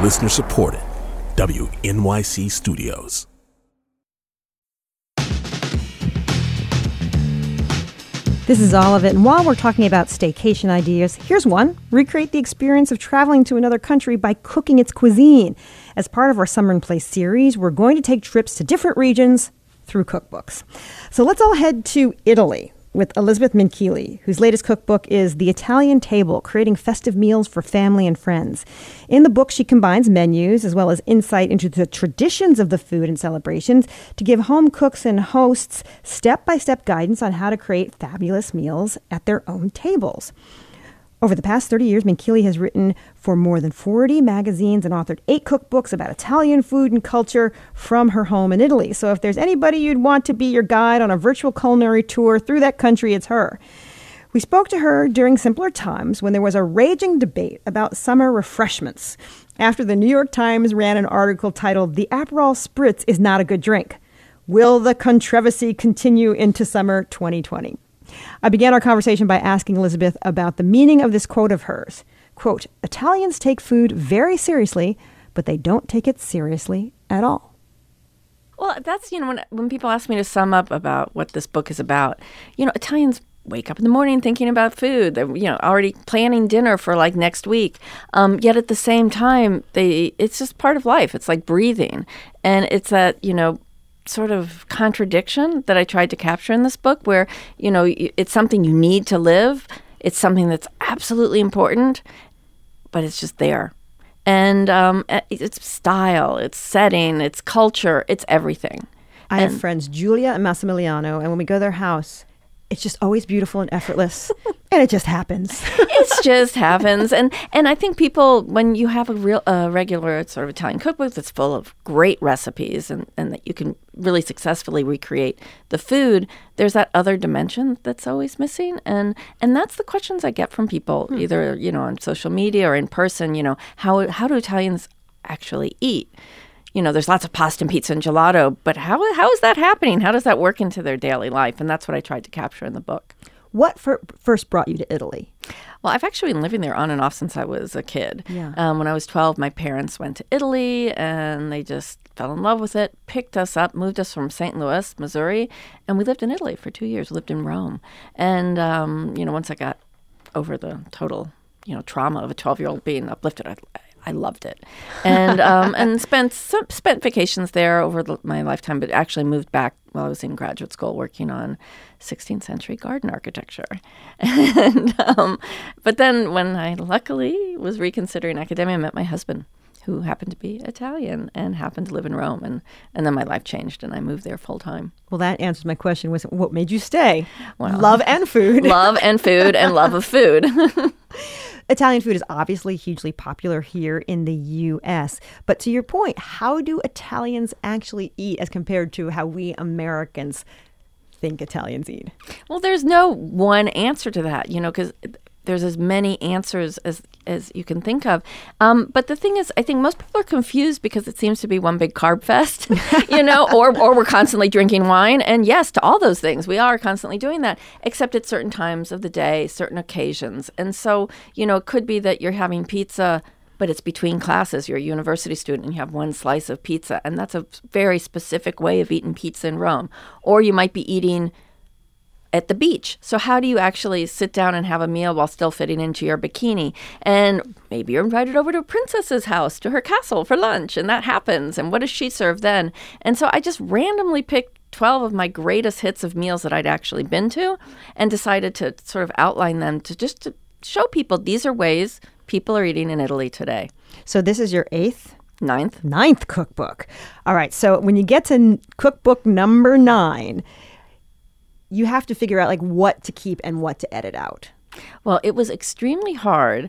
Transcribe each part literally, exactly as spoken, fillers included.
Listener supported. W N Y C Studios. This is all of it. And while we're talking about staycation ideas, here's one. Recreate the experience of traveling to another country by cooking its cuisine. As part of our Summer and Place series, we're going to take trips to different regions through cookbooks. So let's all head to Italy with Elizabeth Minchili, whose latest cookbook is The Italian Table, Creating Festive Meals for Family and Friends. In the book, she combines menus as well as insight into the traditions of the food and celebrations to give home cooks and hosts step-by-step guidance on how to create fabulous meals at their own tables. Over the past thirty years, Minchili has written for more than forty magazines and authored eight cookbooks about Italian food and culture from her home in Italy. So if there's anybody you'd want to be your guide on a virtual culinary tour through that country, it's her. We spoke to her during simpler times when there was a raging debate about summer refreshments after the New York Times ran an article titled "The Aperol Spritz is not a good drink. Will the controversy continue into summer twenty twenty?" I began our conversation by asking Elizabeth about the meaning of this quote of hers. Quote, "Italians take food very seriously, but they don't take it seriously at all." Well, that's, you know, when when people ask me to sum up about what this book is about, you know, Italians wake up in the morning thinking about food. They're, you know, already planning dinner for like next week. Um, yet at the same time, they it's just part of life. It's like breathing. And it's that, you know, sort of contradiction that I tried to capture in this book where, you know, it's something you need to live. It's something that's absolutely important, but it's just there. And um, it's style, it's setting, it's culture, it's everything. I and, have friends, Julia and Massimiliano, and when we go to their house, it's just always beautiful and effortless, and it just happens. It just happens. And and I think people, when you have a real uh, regular sort of Italian cookbook that's full of great recipes and, and that you can really successfully recreate the food, there's that other dimension that's always missing. And and that's the questions I get from people, hmm. either, you know, on social media or in person, you know, how how do Italians actually eat? You know, there's lots of pasta and pizza and gelato, but how how is that happening? How does that work into their daily life? And that's what I tried to capture in the book. What for, first brought you to Italy? Well, I've actually been living there on and off since I was a kid. Yeah. Um, when I was twelve, my parents went to Italy, and they just fell in love with it, picked us up, moved us from Saint Louis, Missouri, and we lived in Italy for two years. We lived in Rome. And, um, you know, once I got over the total, you know, trauma of a twelve-year-old being uplifted, I I loved it, and um, and spent spent vacations there over the, my lifetime. But actually moved back while I was in graduate school, working on sixteenth century garden architecture. And um, but then when I luckily was reconsidering academia, I met my husband, who happened to be Italian and happened to live in Rome, and and then my life changed, and I moved there full time. Well, that answers my question. Was what made you stay? Well, love and food, love and food, and love of food. Italian food is obviously hugely popular here in the U S. But to your point, how do Italians actually eat as compared to how we Americans think Italians eat? Well, there's no one answer to that, you know, because there's as many answers as, as you can think of. Um, but the thing is, I think most people are confused because it seems to be one big carb fest, you know, or or we're constantly drinking wine. And yes, to all those things, we are constantly doing that, except at certain times of the day, certain occasions. And so, you know, it could be that you're having pizza, but it's between classes. You're a university student and you have one slice of pizza. And that's a very specific way of eating pizza in Rome. Or you might be eating at the beach. So how do you actually sit down and have a meal while still fitting into your bikini? And maybe you're invited over to a princess's house, to her castle for lunch, and that happens. And what does she serve then? And so I just randomly picked twelve of my greatest hits of meals that I'd actually been to and decided to sort of outline them to just to show people these are ways people are eating in Italy today. So this is your eighth? Ninth. Ninth cookbook. All right. So when you get to n- cookbook number nine, you have to figure out like what to keep and what to edit out. Well, it was extremely hard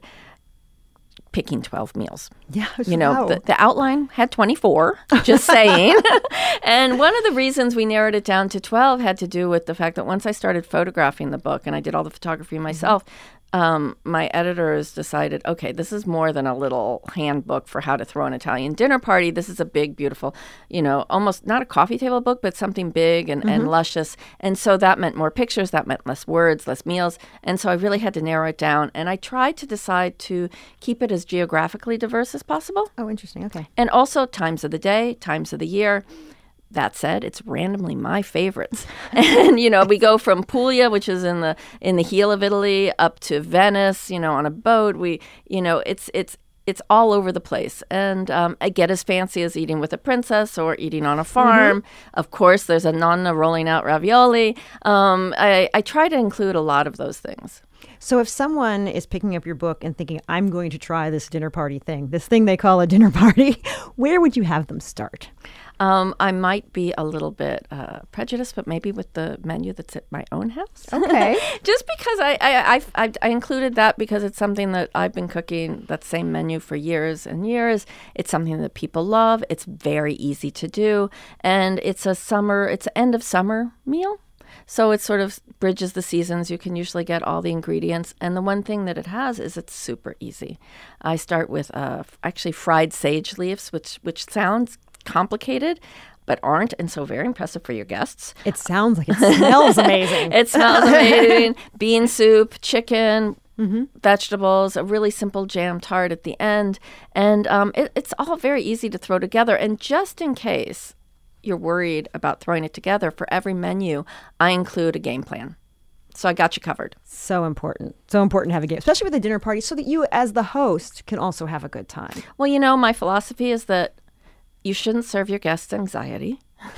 picking twelve meals. Yeah. You know, wow. the, the outline had twenty-four, just saying. And one of the reasons we narrowed it down to twelve had to do with the fact that once I started photographing the book and I did all the photography myself, mm-hmm. um, my editors decided, okay, this is more than a little handbook for how to throw an Italian dinner party. This is a big, beautiful, you know, almost not a coffee table book, but something big and, mm-hmm. and luscious. And so that meant more pictures. That meant less words, less meals. And so I really had to narrow it down. And I tried to decide to keep it as geographically diverse as possible. Oh, interesting. Okay. And also times of the day, times of the year. That said, it's randomly my favorites. And, you know, we go from Puglia, which is in the in the heel of Italy, up to Venice, you know, on a boat. We, you know, it's it's it's all over the place. And um, I get as fancy as eating with a princess or eating on a farm. Mm-hmm. Of course, there's a nonna rolling out ravioli. Um, I, I try to include a lot of those things. So if someone is picking up your book and thinking, I'm going to try this dinner party thing, this thing they call a dinner party, where would you have them start? Um, I might be a little bit uh, prejudiced, but maybe with the menu that's at my own house. Okay. Just because I, I, I, I, I included that because it's something that I've been cooking, that same menu for years and years. It's something that people love. It's very easy to do. And it's a summer, it's an end of summer meal. So it sort of bridges the seasons. You can usually get all the ingredients. And the one thing that it has is it's super easy. I start with uh, actually fried sage leaves, which which sounds complicated, but aren't, and so very impressive for your guests. It sounds like it smells amazing. It smells amazing. Bean soup, chicken, mm-hmm. vegetables, a really simple jam tart at the end. And um, it, it's all very easy to throw together. And just in case you're worried about throwing it together, for every menu, I include a game plan. So I got you covered. So important. So important to have a game, especially with a dinner party, so that you as the host can also have a good time. Well, you know, my philosophy is that you shouldn't serve your guests anxiety.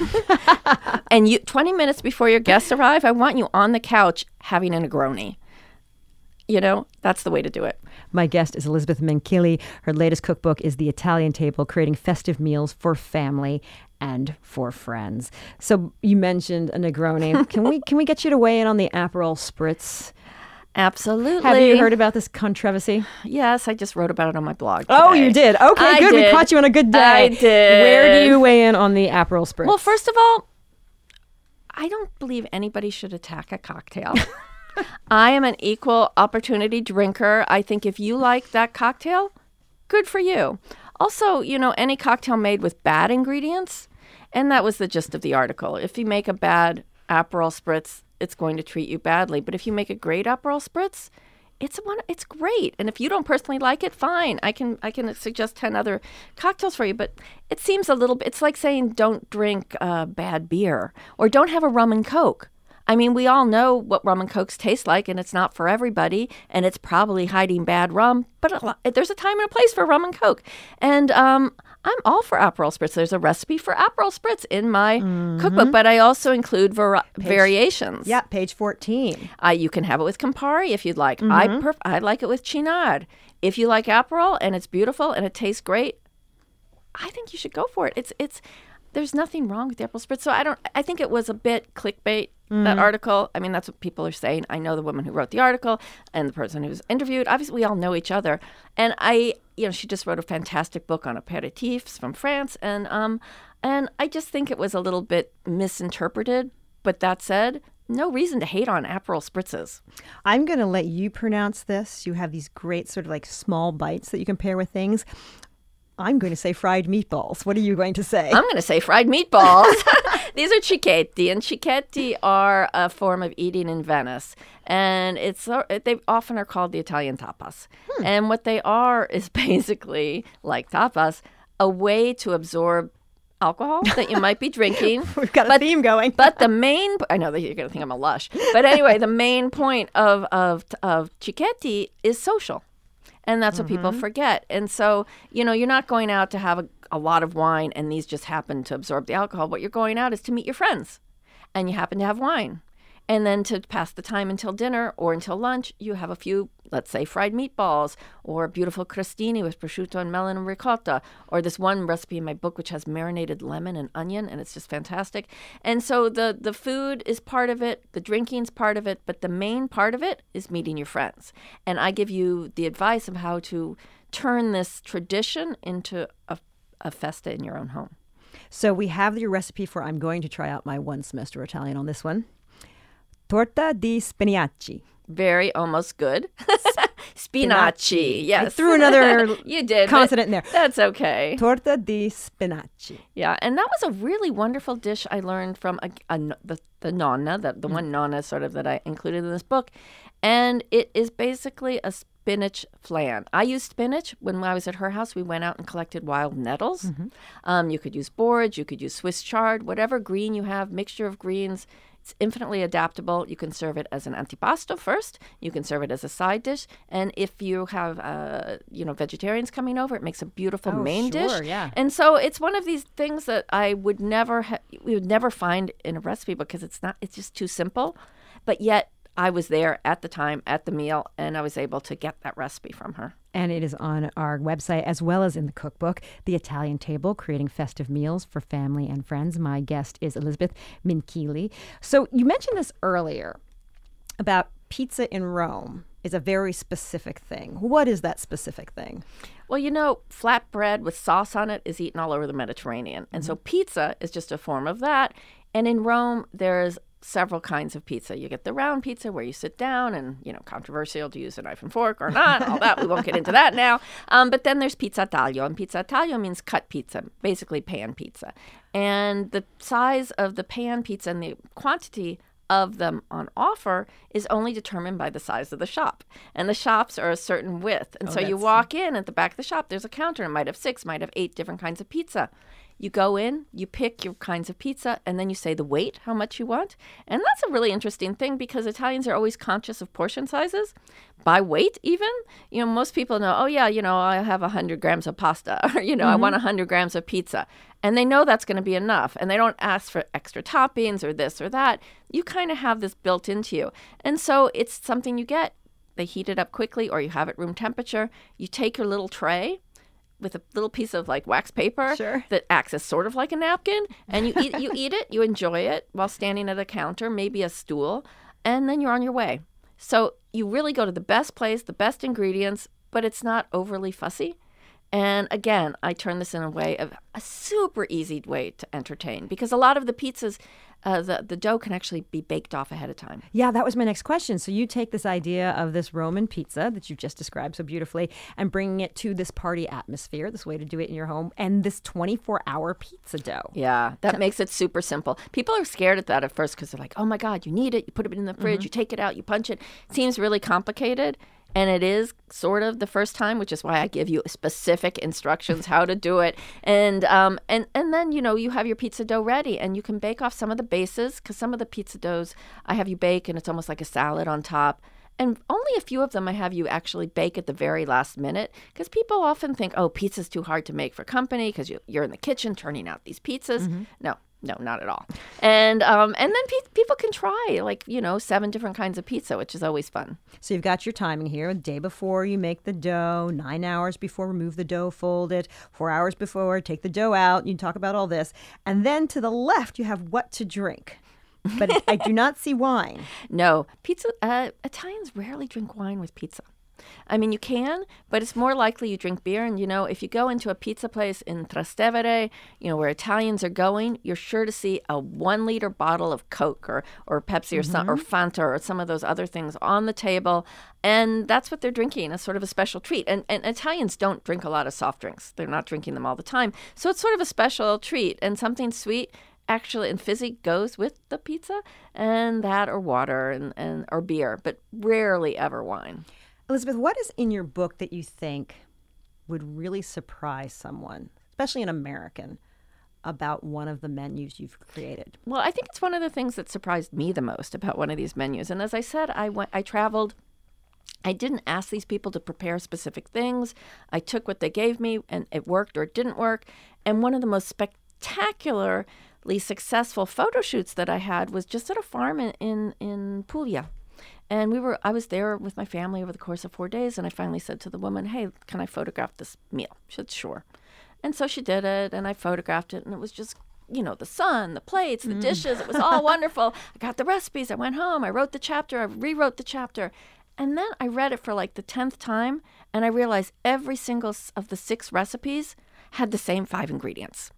And you, twenty minutes before your guests arrive, I want you on the couch having a Negroni. You know, that's the way to do it. My guest is Elizabeth Menchili. Her latest cookbook is The Italian Table, creating festive meals for family and for friends. So you mentioned a Negroni. Can we can we get you to weigh in on the Aperol Spritz? Absolutely. Have you heard about this controversy? Yes, I just wrote about it on my blog today. Oh, you did? Okay, I good. Did. We caught you on a good day. I did. Where do you weigh in on the Aperol Spritz? Well, first of all, I don't believe anybody should attack a cocktail. I am an equal opportunity drinker. I think if you like that cocktail, good for you. Also, you know, any cocktail made with bad ingredients, and that was the gist of the article. If you make a bad Aperol Spritz, it's going to treat you badly. But if you make a great Aperol Spritz, it's one. It's great. And if you don't personally like it, fine. I can I can suggest ten other cocktails for you. But it seems a little bit. It's like saying don't drink uh, bad beer or don't have a rum and Coke. I mean, we all know what rum and Cokes taste like, and it's not for everybody, and it's probably hiding bad rum, but a lot, there's a time and a place for rum and Coke. And um, I'm all for Aperol Spritz. There's a recipe for Aperol Spritz in my mm-hmm. cookbook, but I also include var- page, variations. Yeah, page fourteen. Uh, you can have it with Campari if you'd like. Mm-hmm. I perf- I like it with Cynar. If you like Aperol and it's beautiful and it tastes great, I think you should go for it. It's it's there's nothing wrong with the Aperol Spritz. So I don't. I think it was a bit clickbait. Mm. That article, I mean, that's what people are saying. I know the woman who wrote the article and the person who was interviewed. Obviously, we all know each other. And I, you know, she just wrote a fantastic book on aperitifs from France. And um, and I just think it was a little bit misinterpreted. But that said, no reason to hate on Aperol Spritzes. I'm going to let you pronounce this. You have these great sort of like small bites that you can pair with things. I'm going to say fried meatballs. What are you going to say? I'm going to say fried meatballs. These are cicchetti, and cicchetti are a form of eating in Venice. And it's they often are called the Italian tapas. Hmm. And what they are is basically, like tapas, a way to absorb alcohol that you might be drinking. We've got a but, theme going. But the main, I know that you're going to think I'm a lush. But anyway, the main point of, of, of cicchetti is social. And that's what mm-hmm. people forget. And so, you know, you're not going out to have a, a lot of wine and these just happen to absorb the alcohol. What you're going out is to meet your friends. And you happen to have wine. And then to pass the time until dinner or until lunch, you have a few, let's say, fried meatballs or beautiful crostini with prosciutto and melon and ricotta, or this one recipe in my book which has marinated lemon and onion, and it's just fantastic. And so the, the food is part of it, the drinking's part of it, but the main part of it is meeting your friends. And I give you the advice of how to turn this tradition into a, a festa in your own home. So we have your recipe for I'm going to try out my one semester Italian on this one. Torta di spinaci. Very almost good. Spinaci. Yes. I threw another you did, consonant in there. That's okay. Torta di spinaci. Yeah, and that was a really wonderful dish I learned from a, a, the, the nonna, the, the mm. one nonna sort of that I included in this book. And it is basically a spinach flan. I used spinach. When I was at her house, we went out and collected wild nettles. Mm-hmm. Um, you could use borage, you could use Swiss chard, whatever green you have, mixture of greens. It's infinitely adaptable. You can serve it as an antipasto first. You can serve it as a side dish. And if you have, uh, you know, vegetarians coming over, it makes a beautiful oh, main sure, dish. Yeah. And so it's one of these things that I would never, ha- we would never find in a recipe because it's not, it's just too simple. But yet I was there at the time, at the meal, and I was able to get that recipe from her. And it is on our website as well as in the cookbook, The Italian Table, Creating Festive Meals for Family and Friends. My guest is Elizabeth Minchili. So you mentioned this earlier about pizza in Rome is a very specific thing. What is that specific thing? Well, you know, flatbread with sauce on it is eaten all over the Mediterranean. And mm-hmm. so pizza is just a form of that. And in Rome, there's several kinds of pizza. You get the round pizza where you sit down and, you know, controversial to use a knife and fork or not, all that. We won't get into that now. Um, but then there's pizza taglio, and pizza taglio means cut pizza, basically pan pizza. And the size of the pan pizza and the quantity of them on offer is only determined by the size of the shop. And the shops are a certain width. And oh, so you walk in at the back of the shop, there's a counter. It might have six, might have eight different kinds of pizza. You go in, you pick your kinds of pizza, and then you say the weight, how much you want. And that's a really interesting thing because Italians are always conscious of portion sizes, by weight even. You know, most people know, oh, yeah, you know, I have one hundred grams of pasta, or, you know, mm-hmm. I want one hundred grams of pizza. And they know that's going to be enough, and they don't ask for extra toppings or this or that. You kind of have this built into you. And so it's something you get. They heat it up quickly, or you have it room temperature. You take your little tray with a little piece of like wax paper sure. that acts as sort of like a napkin, and you eat you eat it, you enjoy it while standing at a counter, maybe a stool, and then you're on your way. So you really go to the best place, the best ingredients, but it's not overly fussy. And again, I turn this in a way of a super easy way to entertain because a lot of the pizzas, uh, the, the dough can actually be baked off ahead of time. Yeah, that was my next question. So you take this idea of this Roman pizza that you just described so beautifully and bringing it to this party atmosphere, this way to do it in your home, and this twenty-four hour pizza dough. Yeah, that makes it super simple. People are scared at that at first because they're like, oh my God, you need it. You put it in the fridge, mm-hmm. you take it out, you punch it. It seems really complicated. And it is sort of the first time, which is why I give you specific instructions how to do it. And um, and and then, you know, you have your pizza dough ready and you can bake off some of the bases because some of the pizza doughs I have you bake and it's almost like a salad on top. And only a few of them I have you actually bake at the very last minute because people often think, oh, pizza's too hard to make for company because you, you're in the kitchen turning out these pizzas. Mm-hmm. No. No, not at all. And um, and then pe- people can try, like, you know, seven different kinds of pizza, which is always fun. So you've got your timing here. The day before you make the dough, nine hours before remove the dough, fold it, four hours before take the dough out. You talk about all this. And then to the left, you have what to drink. But I do not see wine. No. Pizza. Uh, Italians rarely drink wine with pizza. I mean, you can, but it's more likely you drink beer. And, you know, if you go into a pizza place in Trastevere, you know, where Italians are going, you're sure to see a one liter bottle of Coke or, or Pepsi or, mm-hmm. some, or Fanta or some of those other things on the table. And that's what they're drinking, as sort of a special treat. And, and Italians don't drink a lot of soft drinks. They're not drinking them all the time. So it's sort of a special treat and something sweet. Actually, and fizzy goes with the pizza, and that or water and, and or beer, but rarely ever wine. Elizabeth, what is in your book that you think would really surprise someone, especially an American, about one of the menus you've created? Well, I think it's one of the things that surprised me the most about one of these menus. And as I said, I went, I traveled. I didn't ask these people to prepare specific things. I took what they gave me, and it worked or it didn't work. And one of the most spectacularly successful photo shoots that I had was just at a farm in in, in Puglia. And we were, I was there with my family over the course of four days, and I finally said to the woman, hey, can I photograph this meal? She said, sure. And so she did it, and I photographed it, and it was just, you know, the sun, the plates, the mm. dishes. It was all wonderful. I got the recipes. I went home. I wrote the chapter. I rewrote the chapter. And then I read it for like the tenth time, and I realized every single of the six recipes had the same five ingredients.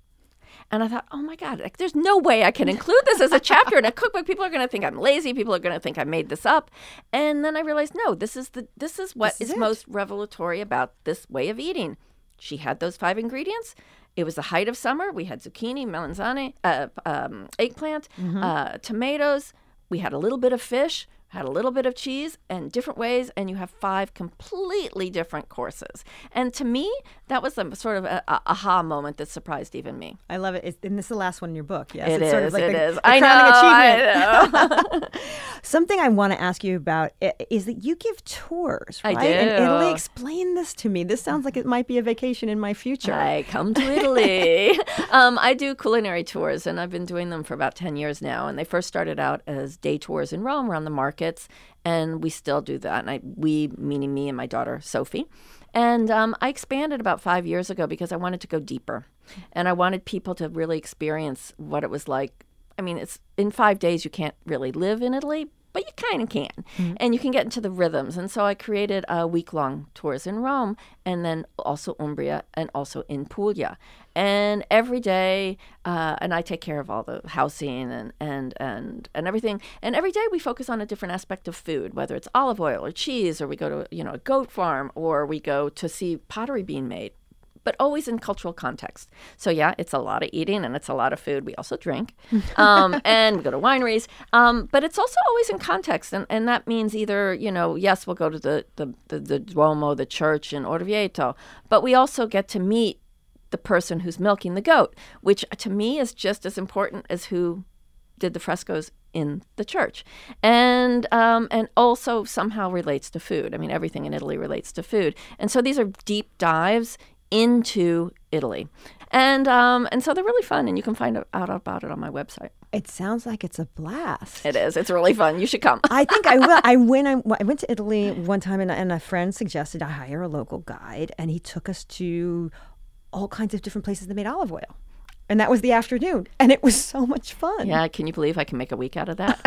And I thought, oh my God, like, there's no way I can include this as a chapter in a cookbook. People are going to think I'm lazy. People are going to think I made this up. And then I realized, no, this is the this is what This is is it. most revelatory about this way of eating. She had those five ingredients. It was the height of summer. We had zucchini, melanzane, uh, um, eggplant, uh, tomatoes. We had a little bit of fish, had a little bit of cheese, and different ways, and you have five completely different courses. And to me, that was a sort of a, a aha moment that surprised even me. I love it. It's, and this is the last one in your book. Yes, It it's sort is, of like it the, is. the I crowning know, achievement. I know. Something I want to ask you about i- is that you give tours, I right? In do. Italy. Explain this to me. This sounds like it might be a vacation in my future. I come to Italy. um, I do culinary tours, and I've been doing them for about ten years now. And they first started out as day tours in Rome around the markets, and we still do that. And I, we, meaning me and my daughter, Sophie. And um, I expanded about five years ago because I wanted to go deeper. And I wanted people to really experience what it was like. I mean, it's in five days you can't really live in Italy, but you kind of can. Mm-hmm. And you can get into the rhythms. And so I created a week-long tours in Rome, and then also Umbria, and also in Puglia. And every day, uh, and I take care of all the housing and, and, and, and everything. And every day we focus on a different aspect of food, whether it's olive oil or cheese, or we go to, you know, a goat farm, or we go to see pottery being made, but always in cultural context. So yeah, it's a lot of eating and it's a lot of food. We also drink, um, and we go to wineries. Um, but it's also always in context, and, and that means either, you know, yes, we'll go to the the, the, the Duomo, the church in Orvieto, but we also get to meet the person who's milking the goat, which to me is just as important as who did the frescoes in the church, and um, and also somehow relates to food. I mean, everything in Italy relates to food, and so these are deep dives into Italy. And um, and so they're really fun, and you can find out about it on my website. It sounds like it's a blast. It is. It's really fun. You should come. I think I will. I when I, I went to Italy one time, and, and a friend suggested I hire a local guide, and he took us to all kinds of different places that made olive oil. And that was the afternoon, and it was so much fun. Yeah, can you believe I can make a week out of that?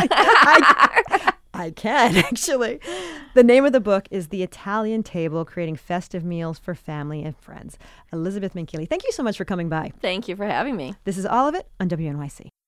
I, I can, actually. The name of the book is The Italian Table, Creating Festive Meals for Family and Friends. Elizabeth Minchili, thank you so much for coming by. Thank you for having me. This is All of It on W N Y C.